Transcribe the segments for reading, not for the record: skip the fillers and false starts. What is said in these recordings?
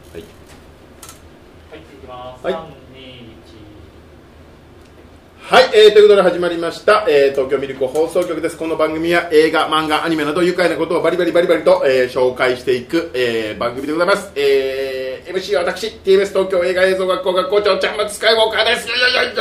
はい、 はい、いきます。 はい、 3、2、1。 はい、ということで始まりました、東京ミルク放送局です。この番組は映画、漫画、アニメなど愉快なことをバリバリと、紹介していく、番組でございます。MC は私 TBS 東京映画映像学校学校長ちゃんまつスカイウォーカーです。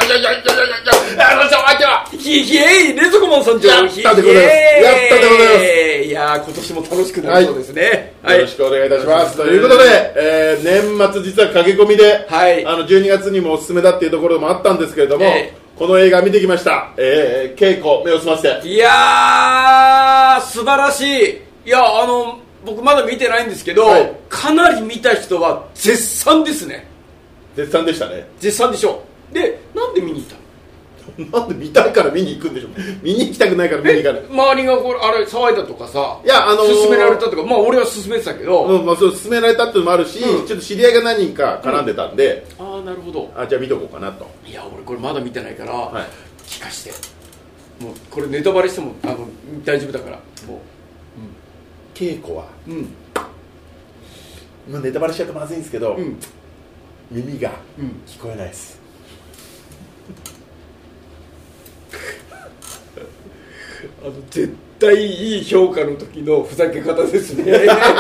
ひえい、冷蔵庫マン参上。 やったでございます。やったでございます。 いやー、今年も楽しくなりそうですね。 はい、よろしくお願いいたします。ということで、年末実は駆け込みで、 はい、 12月にもおすすめだっていうところもあったんですけれども、この映画見てきました。稽古目を澄ませて。 いやー、素晴らしい。いや、僕まだ見てないんですけど、はい、かなり見た人は絶賛ですね。 絶賛でしたね。 絶賛でしょう。で、なんで見に行ったの？ なんで見たいから見に行くんでしょう。見に行きたくないから見に行かない。 周りがこれあれ騒いだとかさ、 いや勧められたとか、まあ俺は勧めてたけど、 まあそう勧められたっていうのもあるし、ちょっと知り合いが何人か絡んでたんで、 ああなるほど。 じゃあ見とこうかなと。 いや俺これまだ見てないから、はい、聞かして。もうこれネタバレしても大丈夫だから。もう、 稽古は、まあネタバレしちゃうとまずいんですけど、耳が聞こえないです。 絶対いい評価の時のふざけ方ですね。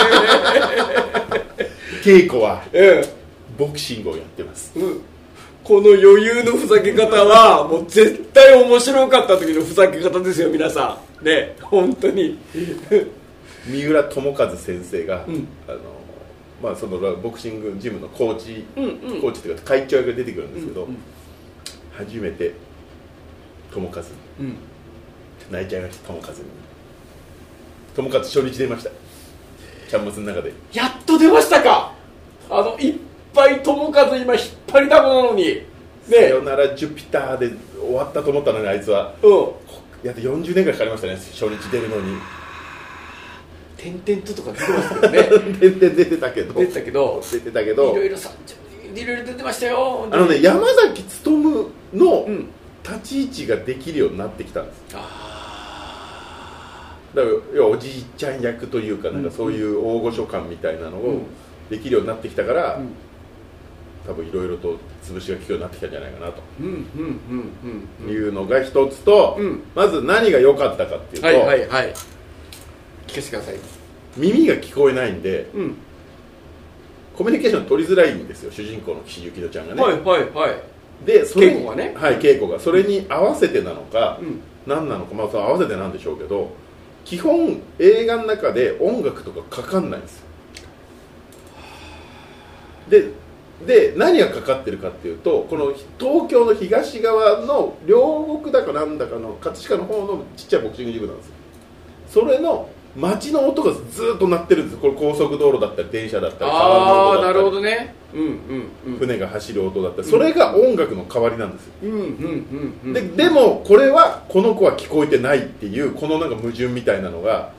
稽古は、ボクシングをやってます、 この余裕のふざけ方はもう絶対面白かった時のふざけ方ですよ皆さんね。本当に三浦友和先生が、まあ、そのボクシングジムのコーチ、コーチというか会長が出てくるんですけど、初めて友和、泣いちゃいました。友和初日出ました。キャンバスの中でやっと出ましたか。いっぱい友和今引っ張りだこなのに、ね、 さよならジュピターで終わったと思ったのにあいつは、やっと40年ぐらいかかりましたね、初日出るのに。 点々とか出てましたよね。 点々出てたけどいろいろ出てましたよ。 山崎努の立ち位置ができるようになってきたんです。だからおじいちゃん役というか、なんかそういう大御所感みたいなのをできるようになってきたから、多分いろいろと潰しが効くようになってきたんじゃないかなというのが一つと、まず何が良かったかっていうと、 聞かせてください。 耳が聞こえないんで、コミュニケーション取りづらいんですよ、主人公の岸由紀乃ちゃんがね。で稽古がね、 稽古がそれに合わせてなのか、何なのか、まあその合わせてなんでしょうけど、基本映画の中で音楽とかかかんないんですよ。で何がかかってるかっていうと、この東京の東側の両国だかなんだかの葛飾の方のちっちゃいボクシングジムなんですよ。それの街の音がずっと鳴ってるんですよ。これ高速道路だったり電車だったり川の音だったり、 なるほどね、 船が走る音だったり、それが音楽の代わりなんですよ。でもこれはこの子は聞こえてないっていう、このなんか矛盾みたいなのが、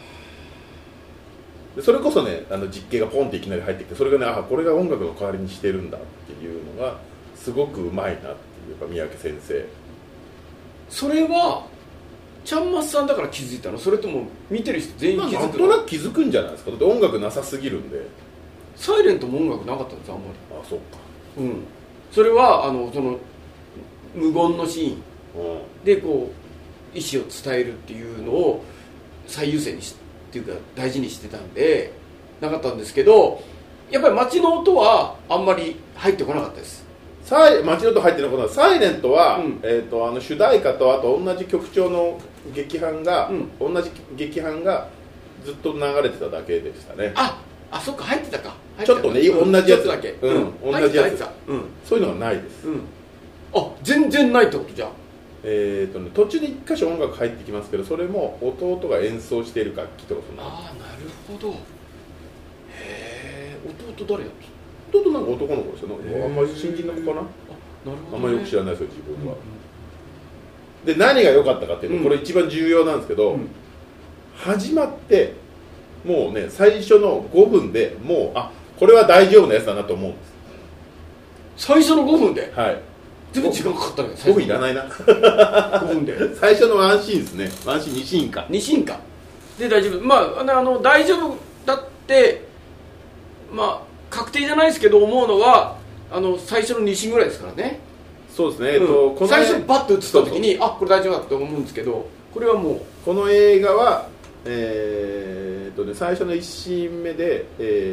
それこそね、実景がポンっていきなり入ってきて、それがね、これが音楽の代わりにしてるんだっていうのがすごくうまいなっていうか、三宅先生。 それはちゃんまつさんだから気づいたの？それとも見てる人全員気づくの？ なんとなく気づくんじゃないですか。だって音楽なさすぎるんで。 サイレントも音楽なかったんですあんまり。 そうか。 それはその無言のシーンでこう意思を伝えるっていうのを最優先にっていうか大事にしてたんでなかったんですけど、やっぱり街の音はあんまり入ってこなかったです。 街の音入ってなかった。サイレントは、主題歌とあと同じ曲調の劇伴が、同じ劇伴がずっと流れてただけでしたね。 そっか、入ってたか。 ちょっとね、同じやつだけ。 同じやつ。そういうのがないです。 全然ないってことじゃん。 途中で一箇所音楽入ってきますけど、それも弟が演奏している楽器とかそんな。 なるほど。へえ。弟誰やった？ 弟なんか男の子ですよ。あんまり新人の子かな。 なるほど、 あんまりよく知らないですよ自分は。で何が良かったかっていうと、これ一番重要なんですけど、始まってもうね、最初の5分でもうこれは大丈夫なやつだなと思うんです。 最初の5分で？ はい。 全部時間かかったね。 5分いらないな。 5分で最初のワンシーンですね。ワンシーン2シーンか。 2シーンかで大丈夫。大丈夫だって確定じゃないですけど思うのは最初の2シーンぐらいですからね。 そうですね、 最初バッと映った時にこれ大丈夫だと思うんですけど、これはもうこの映画は最初の1シーン目で、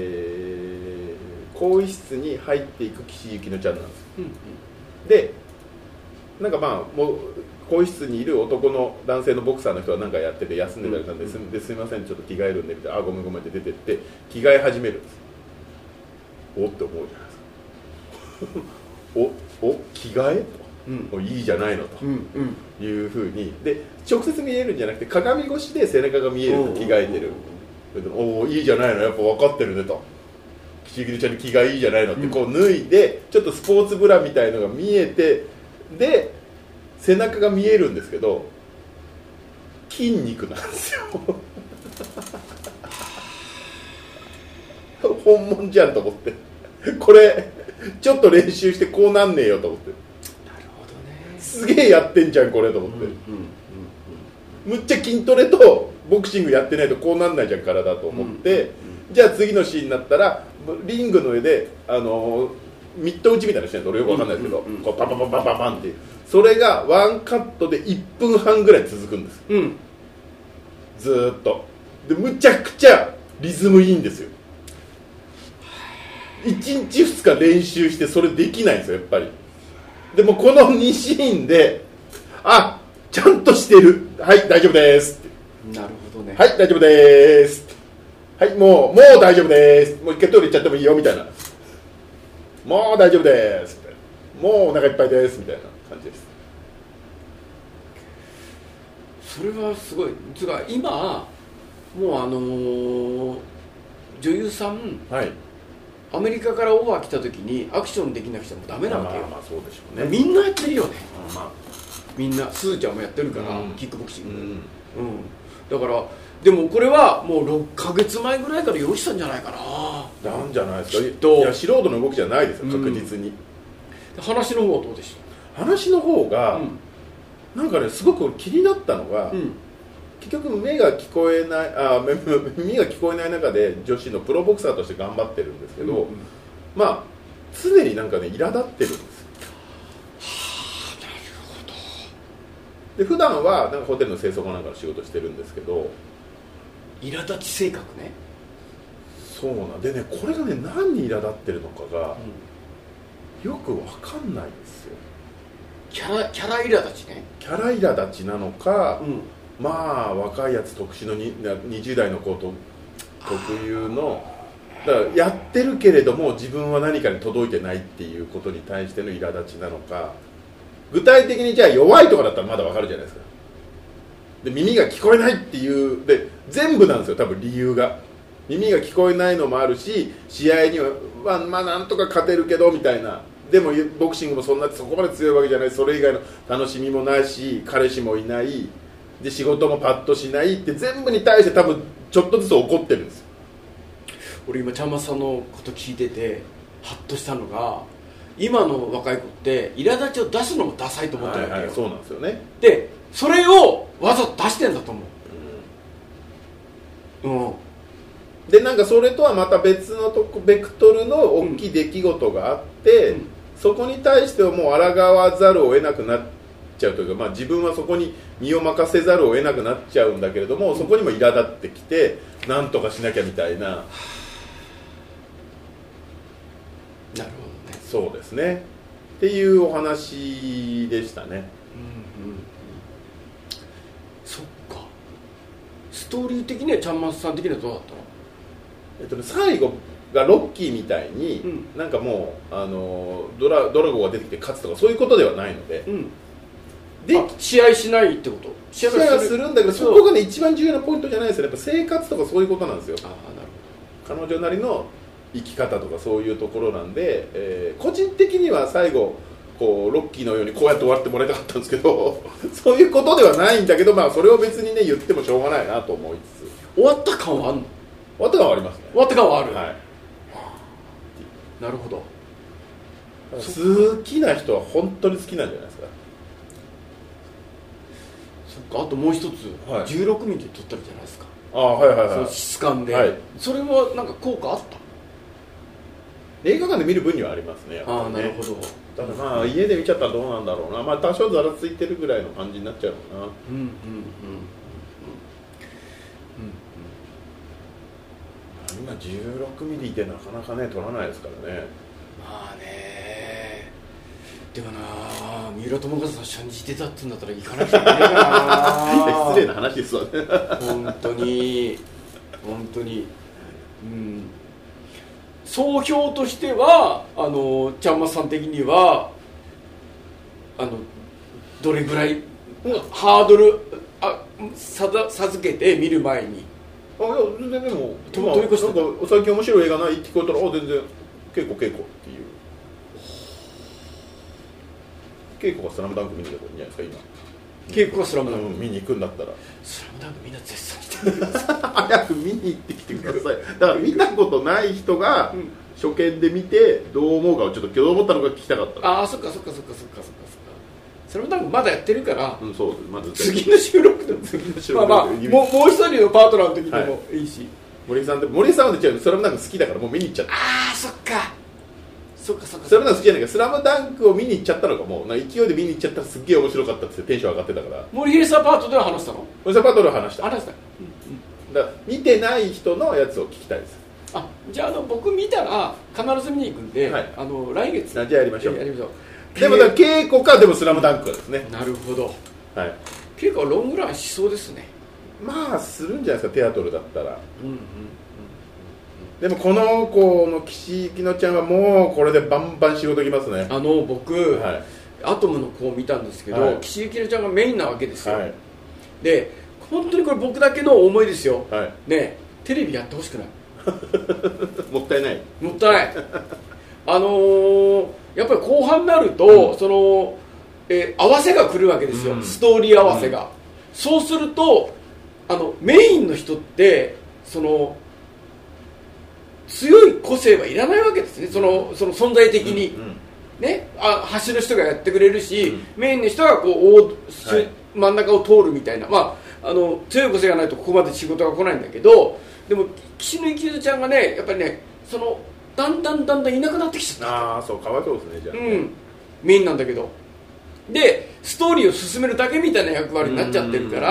更衣室に入っていく岸井ゆきのちゃんなんです、でなんかもう更衣室にいる男の男性のボクサーの人は何かやってて休んでたりなんで、すみませんちょっと着替えるんでみたいな、ごめんごめんって出てって着替え始めるんです。おって思うじゃないですかお着替えと、いいじゃないのというふうにで直接見えるんじゃなくて鏡越しで背中が見えると着替えてる、おいいじゃないの、やっぱ分かってるねと、岸井ゆきのちゃんに着替えいいじゃないのってこう脱いでちょっとスポーツブラみたいのが見えてで背中が見えるんですけど筋肉なんですよ本物じゃんと思ってこれちょっと練習してこうなんねえよと思って、 なるほどね、 すげえやってんじゃんこれと思って、むっちゃ筋トレとボクシングやってないとこうなんないじゃん体と思って、じゃあ次のシーンになったらリングの上でミット打ちみたいなのしてるの俺よくわかんないですけど、こうパンパンパンパンパンパンっていうそれがワンカットで1分半ぐらい続くんです、ずーっとでむちゃくちゃリズムいいんですよ。1日2日練習してそれできないんですよやっぱり。でもこの2シーンでちゃんとしてる、はい大丈夫ですって、 なるほどね、 はい大丈夫ですって、はいもう大丈夫です、もう一回トイレ行っちゃってもいいよみたいな、もう大丈夫ですって、もうお腹いっぱいですみたいな感じです。 それはすごい。つか今もう女優さん、アメリカからオファー来た時にアクションできなくちゃもうダメなわけよ。 そうでしょうね。 みんなやってるよね、みんな。スーちゃんもやってるから、キックボクシング、だからでもこれはもう6ヶ月前ぐらいから用意したんじゃないかな。なんじゃないですか。いや素人の動きじゃないですよ確実に。 話の方はどうでした？ 話の方が、なんかねすごく気になったのが、結局目が聞こえない耳が聞こえない中で女子のプロボクサーとして頑張ってるんですけど、常になんかね苛立ってるんです。 なるほど。 で普段はなんかホテルの清掃なんかの仕事してるんですけど、 苛立ち性格ね。 そうなんでね、これがね何に苛立ってるのかが、よく分かんないんですよ。 キャラ苛立ちね。 キャラ苛立ちなのか、若いやつ特殊の20代の子と特有のだからやってるけれども自分は何かに届いてないっていうことに対しての苛立ちなのか、具体的にじゃあ弱いとかだったらまだ分かるじゃないですか。で耳が聞こえないっていうで全部なんですよ多分理由が。耳が聞こえないのもあるし、試合にはなんとか勝てるけどみたいな、でもボクシングもそこまで強いわけじゃない、それ以外の楽しみもないし彼氏もいないで仕事もパッとしないって全部に対して多分ちょっとずつ怒ってるんですよ。 俺今ちゃんまつさんのこと聞いててハッとしたのが、今の若い子って苛立ちを出すのもダサいと思ってるわけよ、 そうなんですよね。 でそれをわざと出してんだと思う。 でなんかそれとはまた別のベクトルの大きい出来事があって、そこに対してはもう抗わざるを得なくなっちゃうというか、自分はそこに身を任せざるを得なくなっちゃうんだけれども、そこにも苛立ってきてなんとかしなきゃみたいな。なるほどね。 そうですねっていうお話でしたね。 そっか。ストーリー的にはちゃんまつさん的にはどうだったの？ 最後がロッキーみたいに、なんかもうドラゴンが出てきて勝つとかそういうことではないので、 で試合しないってこと？ 試合はするんだけど、そこがね一番重要なポイントじゃないですよ。やっぱ生活とかそういうことなんですよ。 なるほど。彼女なりの生き方とかそういうところなんで、個人的には最後こうロッキーのようにこうやって終わってもらいたかったんですけどそういうことではないんだけど、それを別にね言ってもしょうがないなと思いつつ。 終わった感はあるの？ 終わった感はありますね。 終わった感はある。なるほど。 好きな人は本当に好きなんじゃないですか。 そっか。あともう一つ、16ミリで撮ったりじゃないですか。 その質感で、それはなんか効果あっ映画館で見る分にはありますね。 ああ、なるほど。 ただまあ家で見ちゃったらどうなんだろうな、まあ多少ざらついてるぐらいの感じになっちゃうのかな。 うんうんうん今16ミリでなかなかね撮らないですからね。 まあね、でもな、三浦友和さん初日出たって言うんだったら行かなきゃいけないかな。 失礼な話ですわね。 本当に総評としてはちゃんまさん的にはどれぐらいハードル授けて見る前に。 いや全然でもどういうことなんか最近面白い映画ないって聞こえたら全然稽古っていう稽古がスラムダンク見に行ったらいいんじゃないですか今。 稽古はスラムダンク、 見に行くんだったらスラムダンクみんな絶賛してる早く見に行ってきてください。だから見たことない人が初見で見てどう思うかをちょっと今日思ったのが聞きたかった。 ああ、そっかスラムダンクまだやってるから、 そうまず次の収録でももう一人のパートナーの時でもいいし、 森さんは違う、スラムダンク好きだからもう見に行っちゃった。 ああ、そっかスラムダンク好きじゃないからスラムダンクを見に行っちゃったのか、もう勢いで見に行っちゃったらすっげえ面白かったってテンション上がってたから。 森平さんパートでは話したの？ 森さんパートでは話した。 だから見てない人のやつを聞きたいです。 じゃあ僕見たら必ず見に行くんで、 はい、 来月じゃあやりましょう。 でも稽古かでもスラムダンクですね。 なるほど、 はい、 稽古はロングランしそうですね。 まあするんじゃないですか、テアトルだったら。でもこの子の岸井ゆきのちゃんはもうこれでバンバン仕事きますね。 僕、 はい、 アトムの子を見たんですけど、 はい、 岸井ゆきのちゃんがメインなわけですよ、 はい、 で本当にこれ僕だけの思いですよ、 はい、 ね、テレビやってほしくないもったいないやっぱり後半になると、合わせが来るわけですよ、ストーリー合わせが、そうするとメインの人って強い個性はいらないわけですね、その存在的に、ね、端の人がやってくれるし、メインの人がこう真ん中を通るみたいな、強い個性がないとここまで仕事が来ないんだけど、でも岸野幸ちゃんがね、やっぱりね、だんだんいなくなってきちゃった。 ああ、そう、かわいそうですね、じゃあ、 メインなんだけど、でストーリーを進めるだけみたいな役割になっちゃってるから、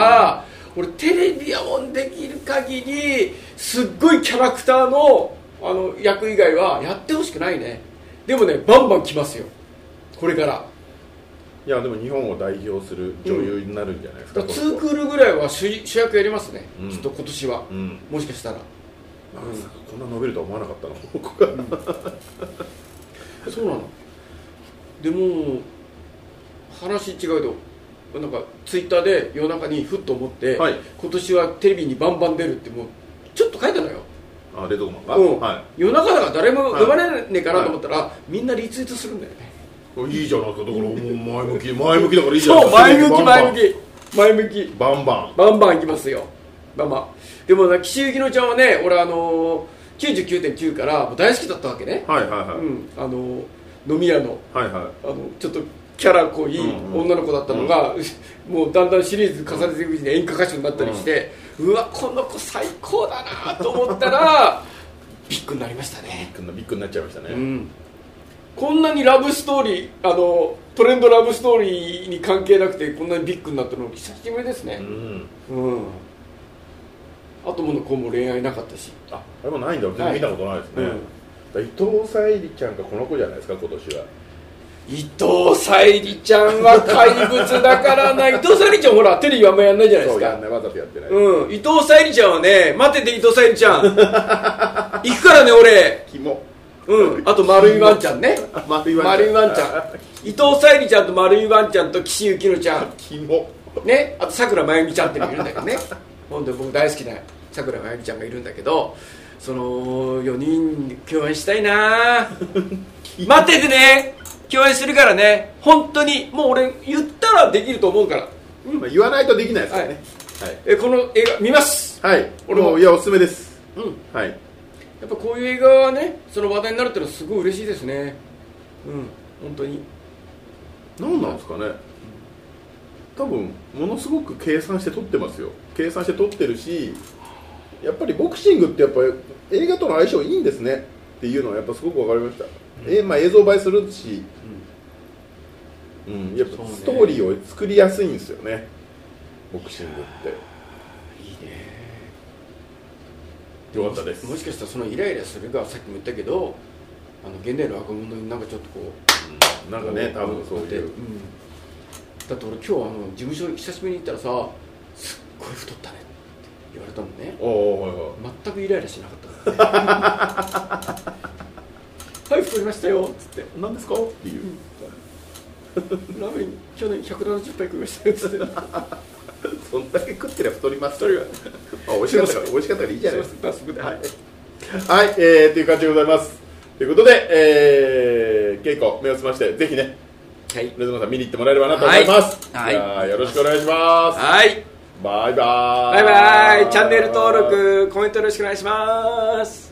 俺テレビはできる限りすっごいキャラクターの役以外はやってほしくないね。でもね、バンバン来ますよこれから。 いやでも日本を代表する女優になるんじゃないですか。 2クールぐらいは主役やりますね、きっと今年は、もしかしたら。 こんな伸びるとは思わなかったのここが、 そうなの。でも話違うと、なんかツイッターで夜中にふっと思って、今年はテレビにバンバン出るってもうちょっと書いたのよ。 冷蔵庫が、 夜中だから誰も読まれねえかなと思ったら、みんなリツイートするんだよね。 いいじゃないですか。だからもう前向きだからいいじゃないですか。 そう、前向きバンバンいきますよ。でも岸井ゆきのちゃんはね、俺99.9 から大好きだったわけね。飲み屋の、ちょっとキャラ濃い女の子だったのが、もうだんだんシリーズ重ねていくうちに演歌歌手になったりして、うわ、この子最高だなと思ったらビッグになりましたね。 ビッグになっちゃいましたね。 こんなにラブストーリー、トレンドラブストーリーに関係なくてこんなにビッグになったの久しぶりですね。あともの子も恋愛なかったし。 あれもないんだ。全然見たことないですね。伊藤沙莉ちゃんがこの子じゃないですか、今年は。 伊藤沙莉ちゃんは怪物だからな。伊藤沙莉ちゃんほらテレビあんまやんないじゃないですか。 そうやんない、わざとやってない。 伊藤沙莉ちゃんはね、待ってて伊藤沙莉ちゃん行くからね俺。 キモ。 あと丸いワンちゃんね。 丸いワンちゃん。 伊藤沙莉ちゃんと丸いワンちゃんと岸井ゆきのちゃん。 キモ。 ね、あとさくらまゆみちゃんっていうのがいるんだけどね。本当に僕大好きなさくらまゆみちゃんがいるんだけど、その4人共演したいな。待っててね。共演するからね。本当にもう俺言ったらできると思うから。 言わないとできないですからね。 この映画見ます。 俺もおすすめです。 やっぱこういう映画はね、その話題になるってのはすごい嬉しいですね。本当に。 何なんですかね。多分ものすごく計算して撮ってますよ。計算して撮ってるし、やっぱりボクシングってやっぱり映画との相性いいんですね。 っていうのはやっぱすごく分かりました、まあ、映像映えするし、やっぱストーリーを作りやすいんですよね、ボクシングって。 いいね。 よかったです。 もしかしたらそのイライラするがさっきも言ったけど、現代の若者になんかちょっとこう、なんかね、多分そういう、 だって俺今日事務所久しぶりに行ったらさ、すっごい太ったねって言われたのね。全くイライラしなかったからねはい、太りましたよっつって、 何ですかっていう、 ラーメン去年170杯食いましたよっつってそんだけ食ってりゃ太ります。美味しかったからいいじゃないですか。はい、という感じでございます。ということで、稽古目をつましてぜひね、レズマさん見に行ってもらえればなと思います。じゃあよろしくお願いします。 はい、 バイバイ。 バイバイ。チャンネル登録、コメントよろしくお願いします。